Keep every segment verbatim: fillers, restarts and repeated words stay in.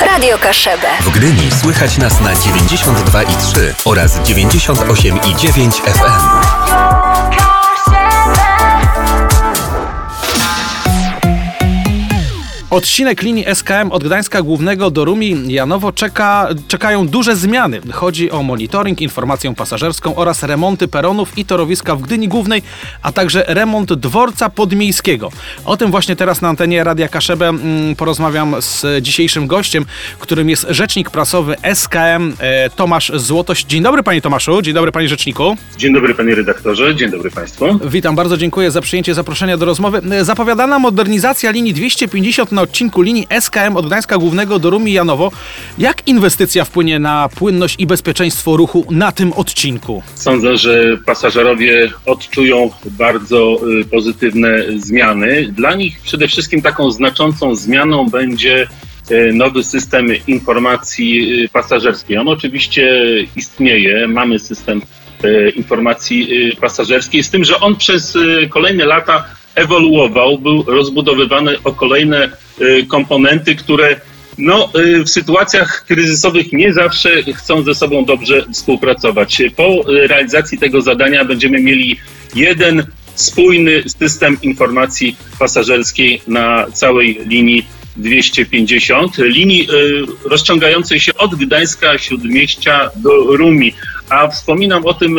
Radio Kaszebę. W Gdyni słychać nas na dziewięćdziesiąt dwa i trzy oraz dziewięćdziesiąt osiem i dziewięć F M. Odcinek linii S K M od Gdańska Głównego do Rumi Janowo czeka, czekają duże zmiany. Chodzi o monitoring, informację pasażerską oraz remonty peronów i torowiska w Gdyni Głównej, a także remont dworca podmiejskiego. O tym właśnie teraz na antenie Radia Kaszebę mm, porozmawiam z dzisiejszym gościem, którym jest rzecznik prasowy S K M e, Tomasz Złotoś. Dzień dobry panie Tomaszu, dzień dobry panie rzeczniku. Dzień dobry panie redaktorze, dzień dobry państwu. Witam, bardzo dziękuję za przyjęcie zaproszenia do rozmowy. Zapowiadana modernizacja linii dwieście pięćdziesiąt na odcinku linii S K M od Gdańska Głównego do Rumi Janowo. Jak inwestycja wpłynie na płynność i bezpieczeństwo ruchu na tym odcinku? Sądzę, że pasażerowie odczują bardzo pozytywne zmiany. Dla nich przede wszystkim taką znaczącą zmianą będzie nowy system informacji pasażerskiej. On oczywiście istnieje, mamy system informacji pasażerskiej, z tym, że on przez kolejne lata ewoluował, był rozbudowywany o kolejne komponenty, które no, w sytuacjach kryzysowych nie zawsze chcą ze sobą dobrze współpracować. Po realizacji tego zadania będziemy mieli jeden spójny system informacji pasażerskiej na całej linii dwieście pięćdziesiąt, linii y, rozciągającej się od Gdańska Śródmieścia do Rumi. A wspominam o tym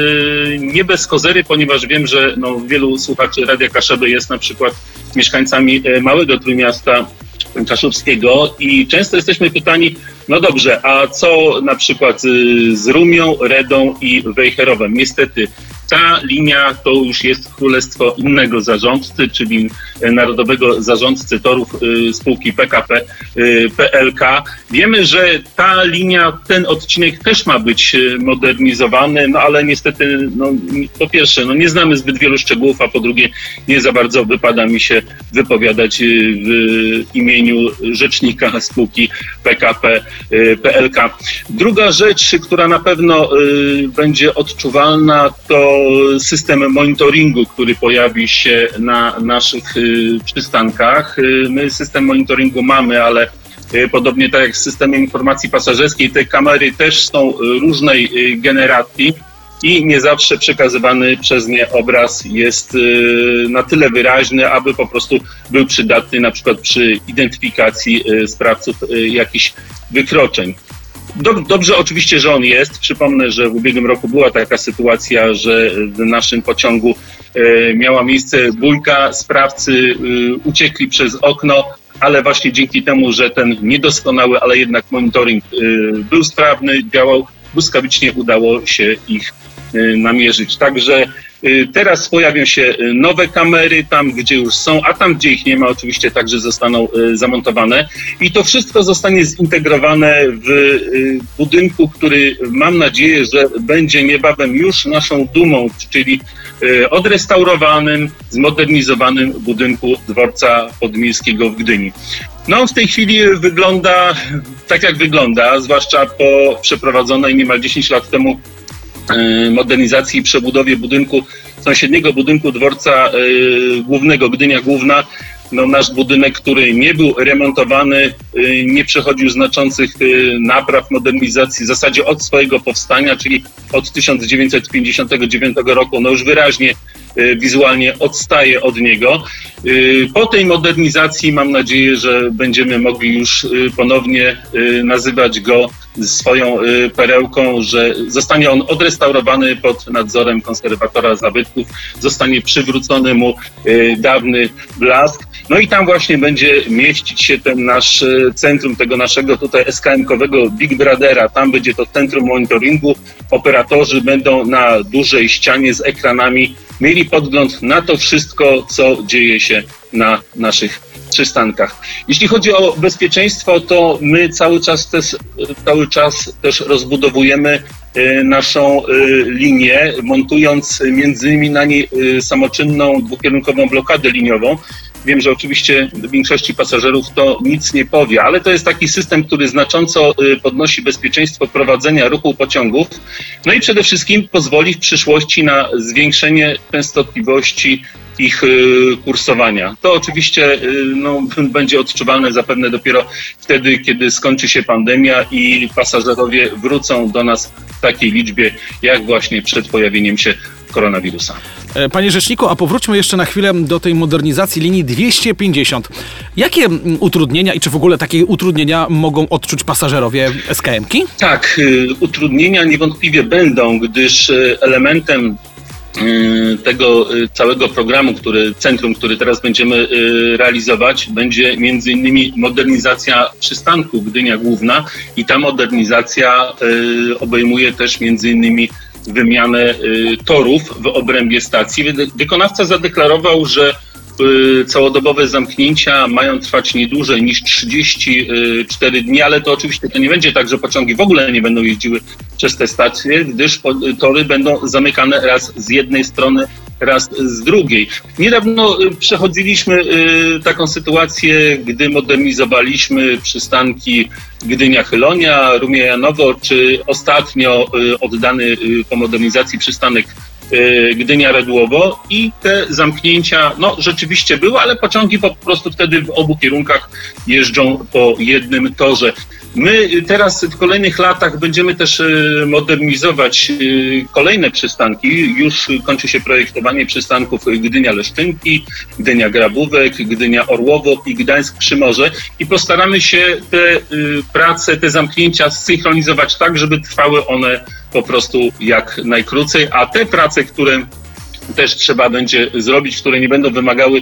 y, nie bez kozery, ponieważ wiem, że no, wielu słuchaczy Radia Kaszeby jest na przykład mieszkańcami y, małego trójmiasta kaszubskiego i często jesteśmy pytani, no dobrze, a co na przykład y, z Rumią, Redą i Wejherowem? Niestety ta linia to już jest królestwo innego zarządcy, czyli Narodowego Zarządcy Torów y, spółki P K P y, P L K. Wiemy, że ta linia, ten odcinek też ma być modernizowany, no ale niestety, no, po pierwsze, no, nie znamy zbyt wielu szczegółów, a po drugie, nie za bardzo wypada mi się wypowiadać w imieniu rzecznika spółki P K P P L K. Druga rzecz, która na pewno y, będzie odczuwalna, to system monitoringu, który pojawi się na naszych y, przystankach. Y, my system monitoringu mamy, ale y, podobnie tak jak z systemem informacji pasażerskiej, te kamery też są różnej y, generacji i nie zawsze przekazywany przez nie obraz jest y, na tyle wyraźny, aby po prostu był przydatny na przykład przy identyfikacji y, sprawców y, jakichś wykroczeń. Dobrze oczywiście, że on jest. Przypomnę, że w ubiegłym roku była taka sytuacja, że w naszym pociągu e, miała miejsce bójka, sprawcy e, uciekli przez okno, ale właśnie dzięki temu, że ten niedoskonały, ale jednak monitoring e, był sprawny, działał, błyskawicznie udało się ich e, namierzyć. Także teraz pojawią się nowe kamery tam, gdzie już są, a tam, gdzie ich nie ma, oczywiście także zostaną zamontowane. I to wszystko zostanie zintegrowane w budynku, który mam nadzieję, że będzie niebawem już naszą dumą, czyli odrestaurowanym, zmodernizowanym budynku dworca podmiejskiego w Gdyni. No on w tej chwili wygląda tak, jak wygląda, zwłaszcza po przeprowadzonej niemal dziesięć lat temu modernizacji i przebudowie budynku, sąsiedniego budynku dworca y, głównego, Gdynia Główna. No, nasz budynek, który nie był remontowany, y, nie przechodził znaczących y, napraw, modernizacji w zasadzie od swojego powstania, czyli od tysiąc dziewięćset pięćdziesiątego dziewiątego roku, no już wyraźnie y, wizualnie odstaje od niego. Y, po tej modernizacji mam nadzieję, że będziemy mogli już y, ponownie y, nazywać go swoją y, perełką, że zostanie on odrestaurowany pod nadzorem konserwatora zabytków, zostanie przywrócony mu y, dawny blask. No i tam właśnie będzie mieścić się ten nasz y, centrum tego naszego tutaj S K M-kowego Big Brothera. Tam będzie to centrum monitoringu. Operatorzy będą na dużej ścianie z ekranami mieli podgląd na to wszystko, co dzieje się na naszych przystankach. Jeśli chodzi o bezpieczeństwo, to my cały czas też, cały czas też rozbudowujemy naszą linię, montując między innymi na niej samoczynną dwukierunkową blokadę liniową. Wiem, że oczywiście większości pasażerów to nic nie powie, ale to jest taki system, który znacząco podnosi bezpieczeństwo prowadzenia ruchu pociągów, no i przede wszystkim pozwoli w przyszłości na zwiększenie częstotliwości ich kursowania. To oczywiście no, będzie odczuwalne zapewne dopiero wtedy, kiedy skończy się pandemia i pasażerowie wrócą do nas w takiej liczbie, jak właśnie przed pojawieniem się koronawirusa. Panie rzeczniku, a powróćmy jeszcze na chwilę do tej modernizacji linii dwieście pięćdziesiąt. Jakie utrudnienia i czy w ogóle takie utrudnienia mogą odczuć pasażerowie es ka em ki? Tak, utrudnienia niewątpliwie będą, gdyż elementem tego całego programu, który, centrum, który teraz będziemy realizować, będzie między innymi modernizacja przystanku Gdynia Główna i ta modernizacja obejmuje też między innymi wymianę torów w obrębie stacji. Wykonawca zadeklarował, że całodobowe zamknięcia mają trwać nie dłużej niż trzydzieści cztery dni, ale to oczywiście to nie będzie tak, że pociągi w ogóle nie będą jeździły przez te stacje, gdyż tory będą zamykane raz z jednej strony, raz z drugiej. Niedawno przechodziliśmy taką sytuację, gdy modernizowaliśmy przystanki Gdynia-Chylonia, Rumie-Janowo, czy ostatnio oddany po modernizacji przystanek Gdynia-Redłowo i te zamknięcia no rzeczywiście były, ale pociągi po prostu wtedy w obu kierunkach jeżdżą po jednym torze. My teraz w kolejnych latach będziemy też modernizować kolejne przystanki. Już kończy się projektowanie przystanków Gdynia-Leszczynki, Gdynia-Grabówek, Gdynia-Orłowo i Gdańsk-Przymorze i postaramy się te prace, te zamknięcia zsynchronizować tak, żeby trwały one po prostu jak najkrócej, a te prace, które też trzeba będzie zrobić, które nie będą wymagały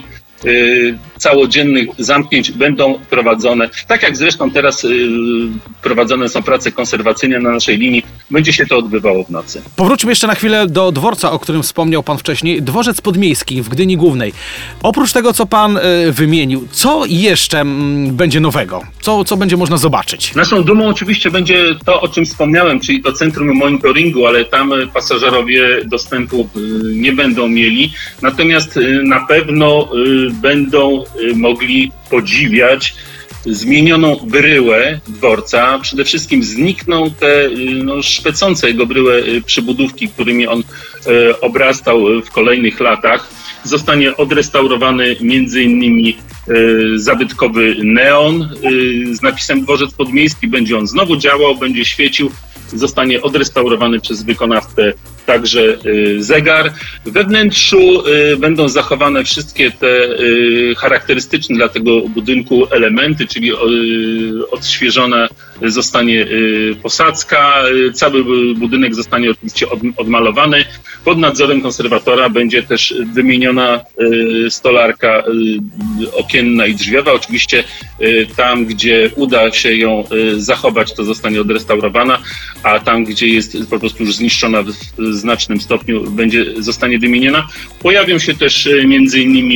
y, całodziennych zamknięć, będą prowadzone. Tak jak zresztą teraz y, prowadzone są prace konserwacyjne na naszej linii, będzie się to odbywało w nocy. Powróćmy jeszcze na chwilę do dworca, o którym wspomniał pan wcześniej. Dworzec Podmiejski w Gdyni Głównej. Oprócz tego, co pan y, wymienił, co jeszcze m, będzie nowego? Co, co będzie można zobaczyć? Naszą dumą oczywiście będzie to, o czym wspomniałem, czyli to centrum monitoringu, ale tam pasażerowie dostępu y, nie będą mieli. Natomiast y, na pewno y, będą y, mogli podziwiać zmienioną bryłę dworca. Przede wszystkim znikną te no, szpecące jego bryłę przybudówki, którymi on e, obrastał w kolejnych latach. Zostanie odrestaurowany między innymi e, zabytkowy neon e, z napisem Dworzec Podmiejski. Będzie on znowu działał, będzie świecił. Zostanie odrestaurowany przez wykonawcę także y, zegar. We wnętrzu y, będą zachowane wszystkie te y, charakterystyczne dla tego budynku elementy, czyli y, odświeżona zostanie y, posadzka. Y, cały budynek zostanie oczywiście od, odmalowany. Pod nadzorem konserwatora będzie też wymieniona y, stolarka y, okienna i drzwiowa. Oczywiście y, tam, gdzie uda się ją y, zachować, to zostanie odrestaurowana, a tam, gdzie jest po prostu już zniszczona w znacznym stopniu, będzie, zostanie wymieniona. Pojawią się też y, między innymi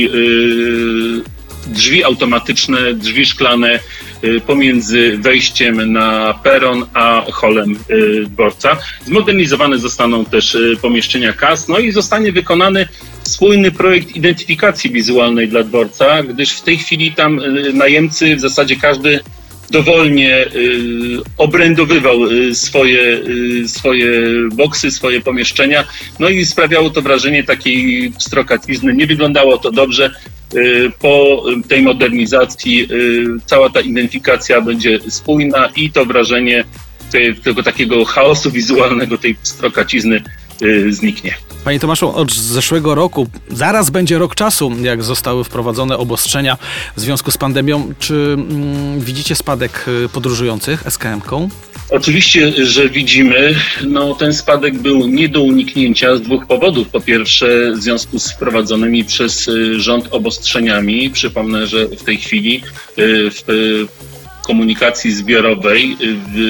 y, drzwi automatyczne, drzwi szklane y, pomiędzy wejściem na peron a holem y, dworca. Zmodernizowane zostaną też y, pomieszczenia kas, no i zostanie wykonany spójny projekt identyfikacji wizualnej dla dworca, gdyż w tej chwili tam y, najemcy, w zasadzie każdy dowolnie y, obrędowywał y, swoje, y, swoje boksy, swoje pomieszczenia, no i sprawiało to wrażenie takiej pstrokatizny. Nie wyglądało to dobrze. Y, po tej modernizacji y, cała ta identyfikacja będzie spójna i to wrażenie te, tego takiego chaosu wizualnego, tej pstrokacizny y, zniknie. Panie Tomaszu, od zeszłego roku, zaraz będzie rok czasu, jak zostały wprowadzone obostrzenia w związku z pandemią. Czy mm, widzicie spadek podróżujących es ka em-ką? Oczywiście, że widzimy. No, ten spadek był nie do uniknięcia z dwóch powodów. Po pierwsze, w związku z wprowadzonymi przez rząd obostrzeniami. Przypomnę, że w tej chwili w komunikacji zbiorowej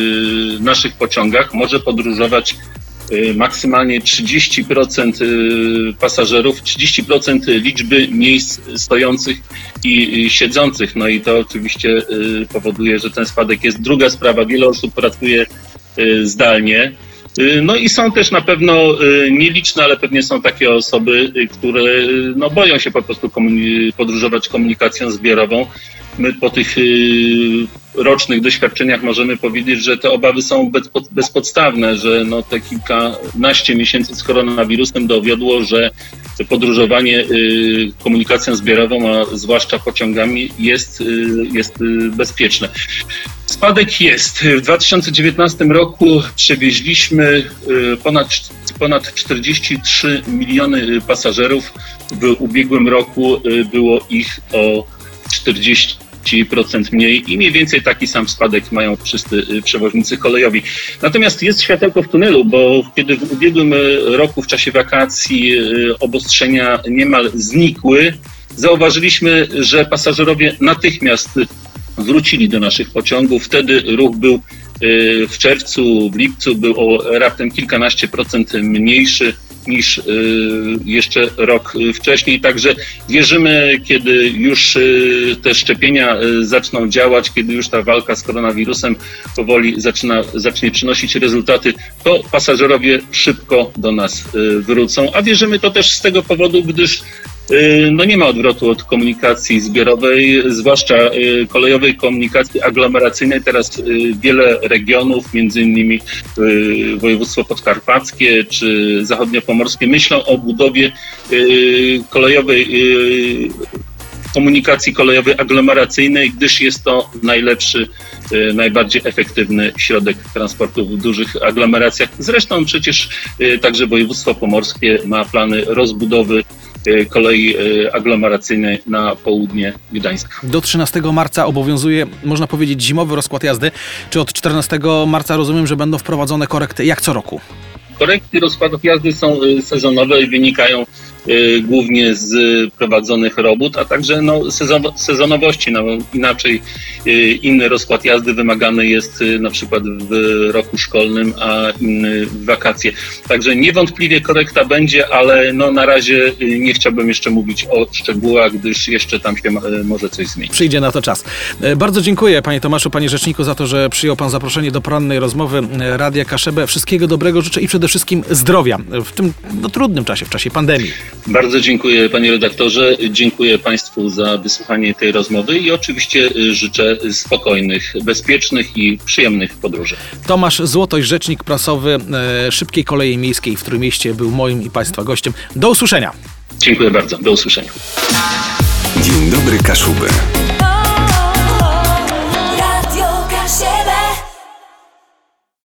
w naszych pociągach może podróżować maksymalnie trzydzieści procent pasażerów, trzydzieści procent liczby miejsc stojących i siedzących. No i to oczywiście powoduje, że ten spadek jest. Druga sprawa, wiele osób pracuje zdalnie. No i są też na pewno nieliczne, ale pewnie są takie osoby, które no, boją się po prostu komun- podróżować komunikacją zbiorową. My po tych rocznych doświadczeniach możemy powiedzieć, że te obawy są bezpodstawne, że no, te kilkanaście miesięcy z koronawirusem dowiodło, że podróżowanie komunikacją zbiorową, a zwłaszcza pociągami jest, jest bezpieczne. Spadek jest. W dwa tysiące dziewiętnastym roku przewieźliśmy ponad, ponad czterdzieści trzy miliony pasażerów. W ubiegłym roku było ich o czterdzieści procent mniej i mniej więcej taki sam spadek mają wszyscy przewoźnicy kolejowi. Natomiast jest światełko w tunelu, bo kiedy w ubiegłym roku w czasie wakacji obostrzenia niemal znikły, zauważyliśmy, że pasażerowie natychmiast wrócili do naszych pociągów. Wtedy ruch był w czerwcu, w lipcu był o raptem kilkanaście procent mniejszy niż jeszcze rok wcześniej. Także wierzymy, kiedy już te szczepienia zaczną działać, kiedy już ta walka z koronawirusem powoli zaczyna, zacznie przynosić rezultaty, to pasażerowie szybko do nas wrócą. A wierzymy to też z tego powodu, gdyż no nie ma odwrotu od komunikacji zbiorowej, zwłaszcza kolejowej komunikacji aglomeracyjnej. Teraz wiele regionów, między innymi województwo podkarpackie czy zachodniopomorskie, myślą o budowie kolejowej komunikacji kolejowej aglomeracyjnej, gdyż jest to najlepszy, najbardziej efektywny środek transportu w dużych aglomeracjach. Zresztą przecież także województwo pomorskie ma plany rozbudowy kolei aglomeracyjnej na południe Gdańska. Do trzynastego marca obowiązuje, można powiedzieć, zimowy rozkład jazdy. Czy od czternastego marca rozumiem, że będą wprowadzone korekty jak co roku? Korekty rozkładów jazdy są sezonowe i wynikają głównie z prowadzonych robót, a także no, sezon, sezonowości. No, inaczej inny rozkład jazdy wymagany jest na przykład w roku szkolnym, a inny w wakacje. Także niewątpliwie korekta będzie, ale no, na razie nie chciałbym jeszcze mówić o szczegółach, gdyż jeszcze tam się może coś zmienić. Przyjdzie na to czas. Bardzo dziękuję panie Tomaszu, panie rzeczniku, za to, że przyjął pan zaproszenie do porannej rozmowy Radia Kaszebę. Wszystkiego dobrego życzę i przede wszystkim zdrowia w tym no, trudnym czasie, w czasie pandemii. Bardzo dziękuję panie redaktorze, dziękuję państwu za wysłuchanie tej rozmowy i oczywiście życzę spokojnych, bezpiecznych i przyjemnych podróży. Tomasz Złotoś, rzecznik prasowy e, Szybkiej Kolei Miejskiej w Trójmieście, był moim i państwa gościem. Do usłyszenia. Dziękuję bardzo, do usłyszenia. Dzień dobry Kaszubę.